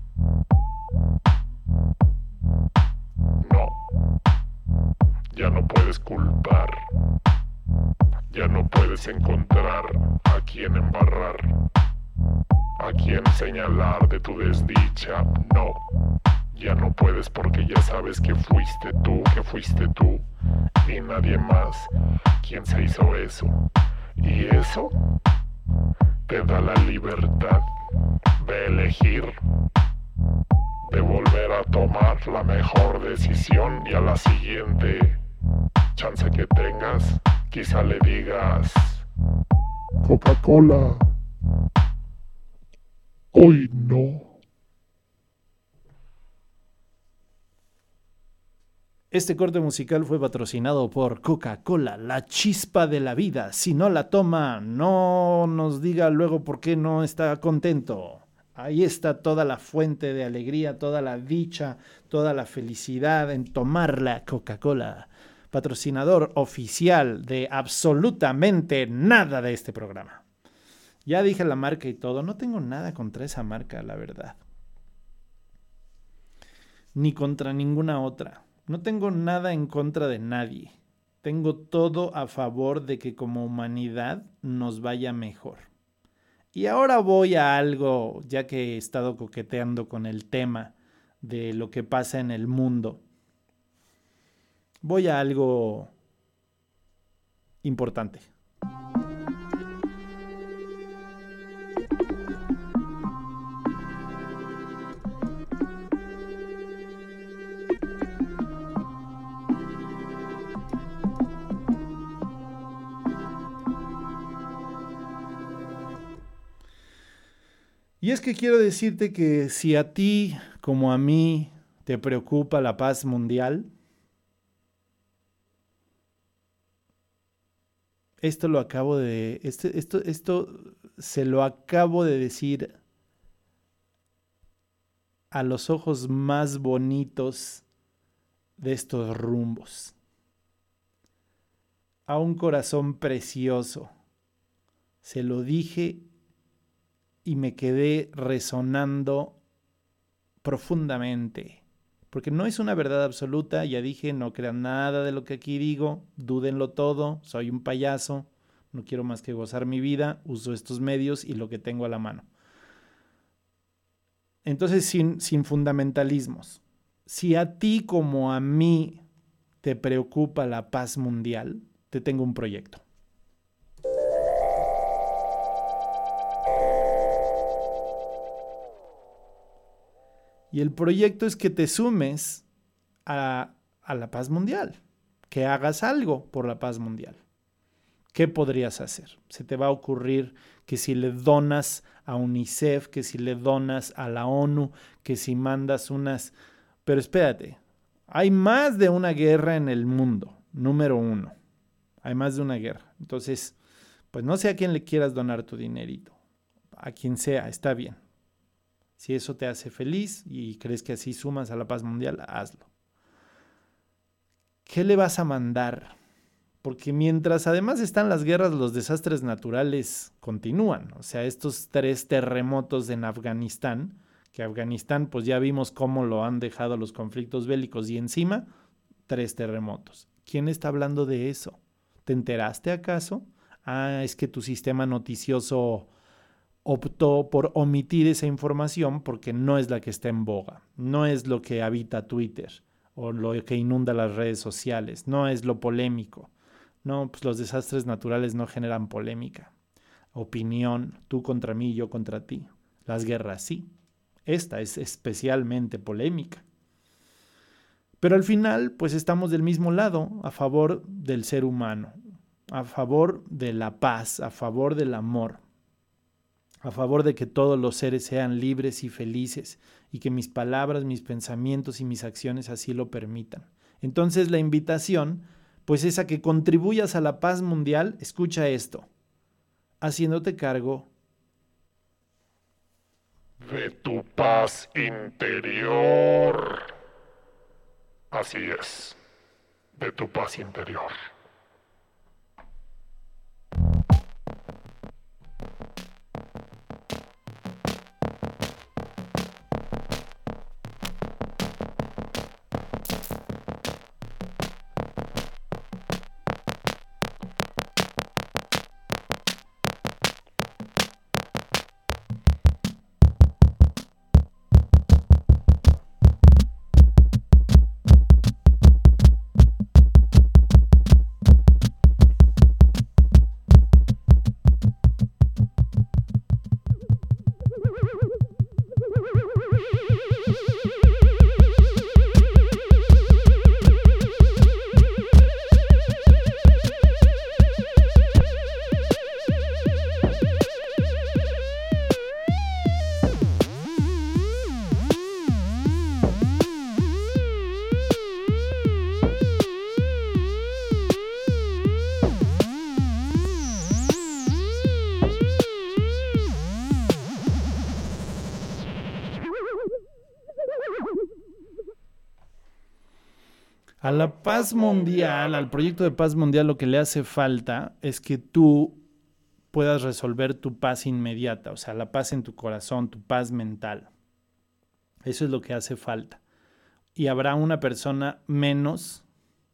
No, ya no puedes culpar. Ya no puedes encontrar a quien embarrar, a quien señalar de tu desdicha. No, ya no puedes porque ya sabes que fuiste tú y nadie más quien se hizo eso. Y eso te da la libertad de elegir, de volver a tomar la mejor decisión y a la siguiente chance que tengas, quizá le digas: Coca-Cola, hoy no. Este corte musical fue patrocinado por Coca-Cola, la chispa de la vida. Si no la toma, no nos diga luego por qué no está contento. Ahí está toda la fuente de alegría, toda la dicha, toda la felicidad en tomar la Coca-Cola. Patrocinador oficial de absolutamente nada de este programa. Ya dije la marca y todo, no tengo nada contra esa marca, la verdad. Ni contra ninguna otra. No tengo nada en contra de nadie. Tengo todo a favor de que como humanidad nos vaya mejor. Y ahora voy a algo, ya que he estado coqueteando con el tema de lo que pasa en el mundo. Voy a algo importante. Y es que quiero decirte que si a ti, como a mí, te preocupa la paz mundial, esto se lo acabo de decir a los ojos más bonitos de estos rumbos, a un corazón precioso. Se lo dije y me quedé resonando profundamente, porque no es una verdad absoluta. Ya dije, no crean nada de lo que aquí digo, dúdenlo todo, soy un payaso, no quiero más que gozar mi vida, uso estos medios y lo que tengo a la mano. Entonces, sin fundamentalismos, si a ti como a mí te preocupa la paz mundial, te tengo un proyecto. Y el proyecto es que te sumes a la paz mundial, que hagas algo por la paz mundial. ¿Qué podrías hacer? Se te va a ocurrir que si le donas a UNICEF, que si le donas a la ONU, que si mandas unas... Pero espérate, hay más de una guerra en el mundo, número 1. Hay más de una guerra. Entonces, pues no sé a quién le quieras donar tu dinerito. A quien sea, está bien. Si eso te hace feliz y crees que así sumas a la paz mundial, hazlo. ¿Qué le vas a mandar? Porque mientras además están las guerras, los desastres naturales continúan. O sea, estos 3 terremotos en Afganistán, que Afganistán pues ya vimos cómo lo han dejado los conflictos bélicos, y encima 3 terremotos. ¿Quién está hablando de eso? ¿Te enteraste acaso? Es que tu sistema noticioso optó por omitir esa información porque no es la que está en boga, no es lo que habita Twitter o lo que inunda las redes sociales, no es lo polémico. No, pues los desastres naturales no generan polémica, opinión, tú contra mí, yo contra ti. Las guerras sí, esta es especialmente polémica. Pero al final, pues estamos del mismo lado, a favor del ser humano, a favor de la paz, a favor del amor, a favor de que todos los seres sean libres y felices y que mis palabras, mis pensamientos y mis acciones así lo permitan. Entonces la invitación, pues es a que contribuyas a la paz mundial. Escucha esto, haciéndote cargo de tu paz interior. Así es, de tu paz interior. A la paz mundial, al proyecto de paz mundial, lo que le hace falta es que tú puedas resolver tu paz inmediata, o sea, la paz en tu corazón, tu paz mental. Eso es lo que hace falta. Y habrá una persona menos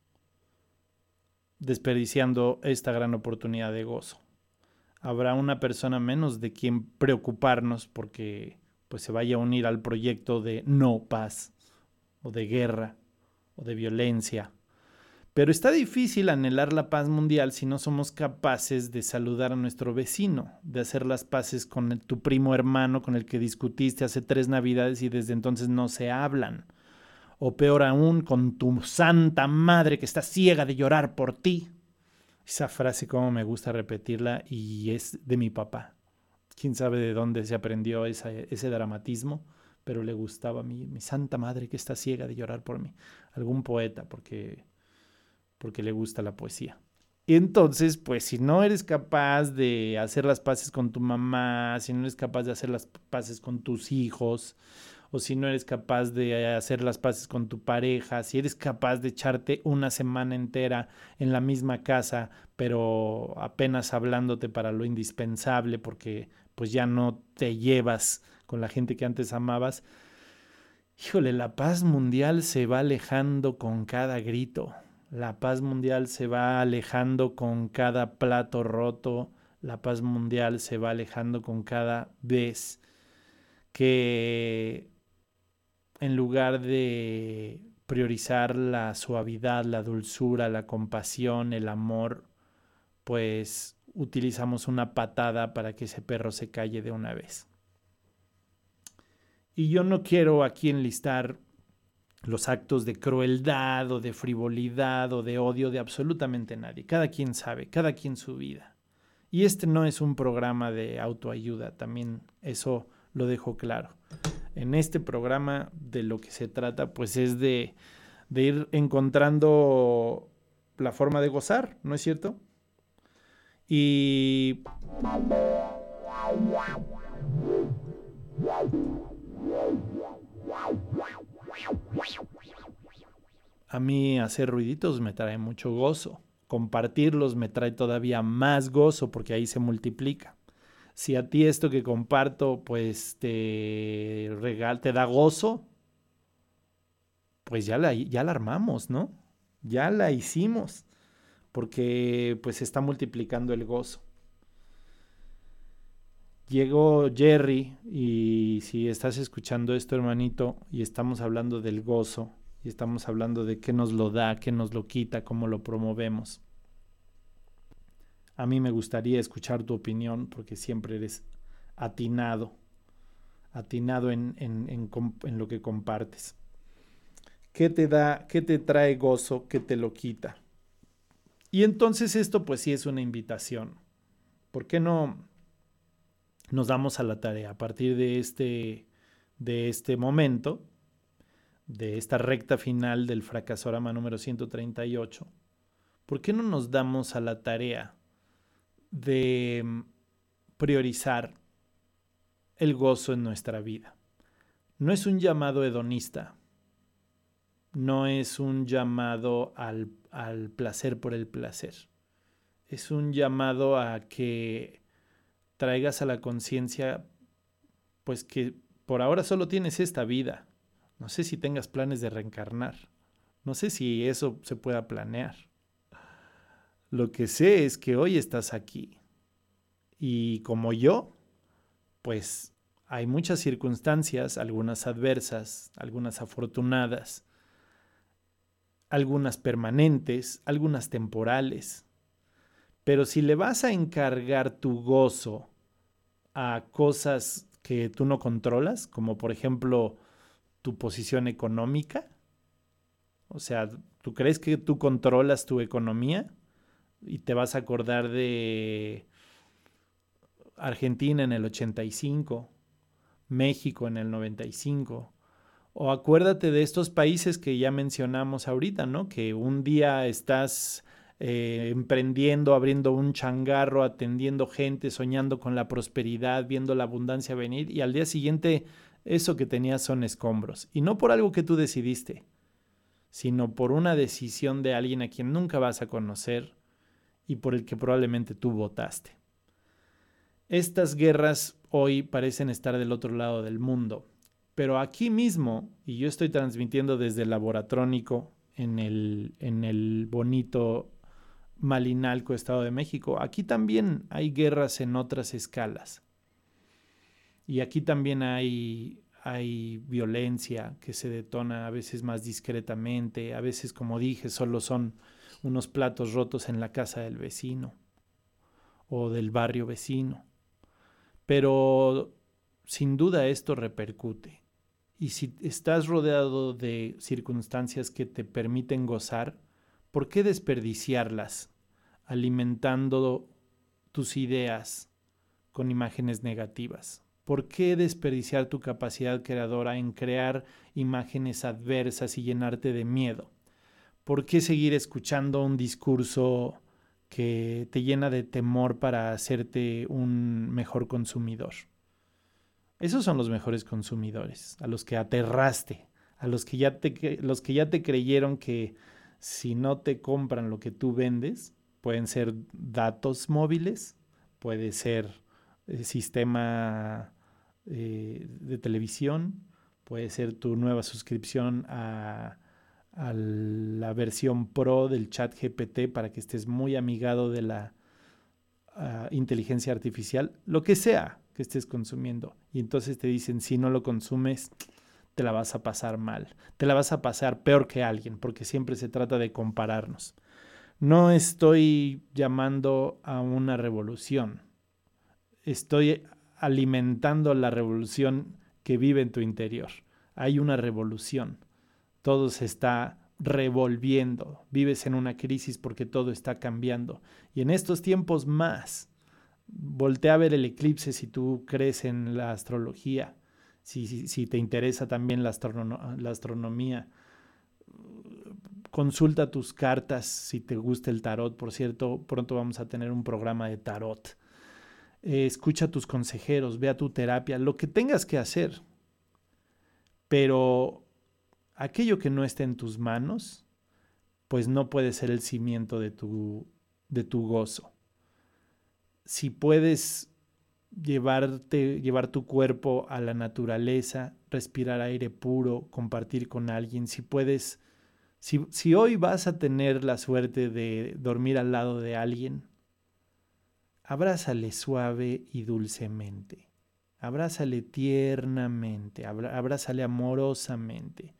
desperdiciando esta gran oportunidad de gozo. Habrá una persona menos de quien preocuparnos porque pues, se vaya a unir al proyecto de no paz o de guerra o de violencia. Pero está difícil anhelar la paz mundial si no somos capaces de saludar a nuestro vecino, de hacer las paces con tu primo hermano con el que discutiste hace 3 navidades y desde entonces no se hablan. O peor aún, con tu santa madre que está ciega de llorar por ti. Esa frase como me gusta repetirla y es de mi papá. Quién sabe de dónde se aprendió ese dramatismo, pero le gustaba a mi santa madre que está ciega de llorar por mí. Algún poeta, porque le gusta la poesía. Y entonces, pues si no eres capaz de hacer las paces con tu mamá, si no eres capaz de hacer las paces con tus hijos, o si no eres capaz de hacer las paces con tu pareja, si eres capaz de echarte una semana entera en la misma casa, pero apenas hablándote para lo indispensable, porque pues ya no te llevas con la gente que antes amabas, híjole, la paz mundial se va alejando con cada grito. La paz mundial se va alejando con cada plato roto. La paz mundial se va alejando con cada vez que en lugar de priorizar la suavidad, la dulzura, la compasión, el amor, pues utilizamos una patada para que ese perro se calle de una vez. Y yo no quiero aquí enlistar los actos de crueldad o de frivolidad o de odio de absolutamente nadie. Cada quien sabe, cada quien su vida. Y este no es un programa de autoayuda, también eso lo dejo claro. En este programa de lo que se trata pues es de ir encontrando la forma de gozar, ¿no es cierto? Y a mí hacer ruiditos me trae mucho gozo. Compartirlos me trae todavía más gozo porque ahí se multiplica. Si a ti esto que comparto pues te da gozo, pues ya la armamos, ¿no? Ya la hicimos porque pues se está multiplicando el gozo. Llegó Jerry y si estás escuchando esto, hermanito, y estamos hablando del gozo, y estamos hablando de qué nos lo da, qué nos lo quita, cómo lo promovemos. A mí me gustaría escuchar tu opinión porque siempre eres atinado en lo que compartes. ¿Qué te da, qué te trae gozo, qué te lo quita? Y entonces esto pues sí es una invitación. ¿Por qué no nos damos a la tarea a partir de este momento, de esta recta final del Fracasorama número 138? ¿Por qué no nos damos a la tarea de priorizar el gozo en nuestra vida? No es un llamado hedonista, no es un llamado al placer por el placer, es un llamado a que traigas a la conciencia pues que por ahora solo tienes esta vida. No sé si tengas planes de reencarnar, no sé si eso se pueda planear. Lo que sé es que hoy estás aquí y como yo, pues hay muchas circunstancias, algunas adversas, algunas afortunadas, algunas permanentes, algunas temporales. Pero si le vas a encargar tu gozo a cosas que tú no controlas, como por ejemplo tu posición económica, o sea, ¿tú crees que tú controlas tu economía? Y te vas a acordar de Argentina en el 85, México en el 95, o acuérdate de estos países que ya mencionamos ahorita, ¿no? Que un día estás emprendiendo, abriendo un changarro, atendiendo gente, soñando con la prosperidad, viendo la abundancia venir, y al día siguiente eso que tenías son escombros. Y no por algo que tú decidiste, sino por una decisión de alguien a quien nunca vas a conocer y por el que probablemente tú votaste. Estas guerras hoy parecen estar del otro lado del mundo, pero aquí mismo, y yo estoy transmitiendo desde el Laboratrónico en el bonito Malinalco, Estado de México, aquí también hay guerras en otras escalas. Y aquí también hay violencia que se detona a veces más discretamente, a veces, como dije, solo son unos platos rotos en la casa del vecino o del barrio vecino. Pero sin duda esto repercute. Y si estás rodeado de circunstancias que te permiten gozar, ¿por qué desperdiciarlas alimentando tus ideas con imágenes negativas? ¿Por qué desperdiciar tu capacidad creadora en crear imágenes adversas y llenarte de miedo? ¿Por qué seguir escuchando un discurso que te llena de temor para hacerte un mejor consumidor? Esos son los mejores consumidores, a los que aterraste, a los que ya te creyeron que si no te compran lo que tú vendes, pueden ser datos móviles, puede ser sistema de televisión, puede ser tu nueva suscripción a la versión Pro del ChatGPT para que estés muy amigado de la inteligencia artificial, lo que sea que estés consumiendo. Y entonces te dicen, si no lo consumes, te la vas a pasar mal, te la vas a pasar peor que alguien, porque siempre se trata de compararnos. No estoy llamando a una revolución, estoy alimentando la revolución que vive en tu interior. Hay una revolución, todo se está revolviendo, vives en una crisis porque todo está cambiando. Y en estos tiempos más, voltea a ver el eclipse si tú crees en la astrología, si te interesa también la astronomía. Consulta tus cartas si te gusta el tarot. Por cierto, pronto vamos a tener un programa de tarot. Escucha a tus consejeros, ve a tu terapia, lo que tengas que hacer. Pero aquello que no esté en tus manos, pues no puede ser el cimiento de tu gozo. Si puedes llevar tu cuerpo a la naturaleza, respirar aire puro, compartir con alguien, si hoy vas a tener la suerte de dormir al lado de alguien, abrázale suave y dulcemente, abrázale tiernamente, abrázale amorosamente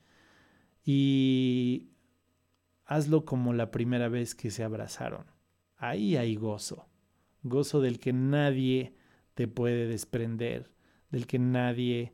y hazlo como la primera vez que se abrazaron. Ahí hay gozo del que nadie te puede desprender, del que nadie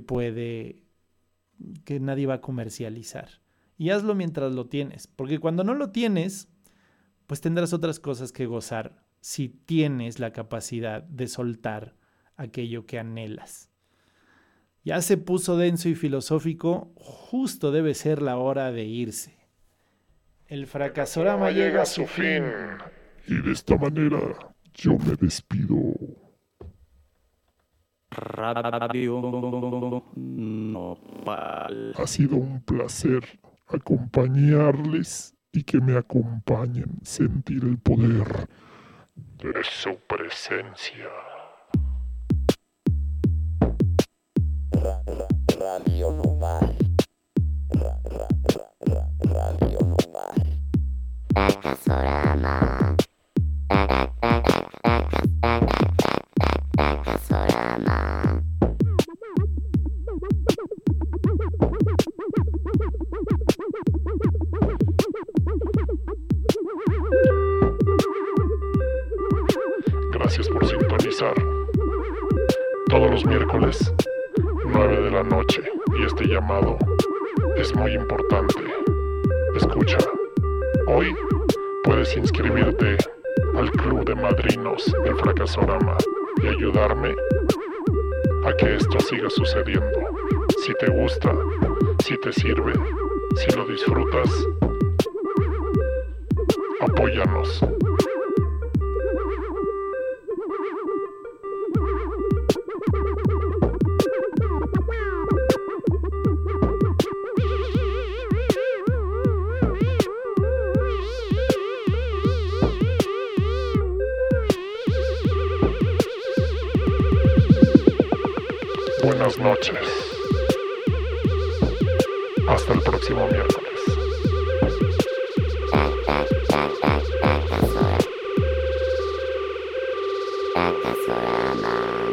va a comercializar. Y hazlo mientras lo tienes, porque cuando no lo tienes, pues tendrás otras cosas que gozar si tienes la capacidad de soltar aquello que anhelas. Ya se puso denso y filosófico, justo debe ser la hora de irse. El fracasorama llega a su fin. Y de esta manera yo me despido. Radio Nopal. Ha sido un placer acompañarles y que me acompañen, sentir el poder de su presencia. Radio Nopal. Radio Nopal. Fracasorama. Fracasorama. Gracias por sintonizar. Todos los miércoles, 9 de la noche. Y este llamado es muy importante. Escucha. Hoy puedes inscribirte al Club de Madrinos del Fracasorama y ayudarme a que esto siga sucediendo. Si te gusta, si te sirve, si lo disfrutas, apóyanos. Buenas noches. Hasta el próximo miércoles. Fracasorama.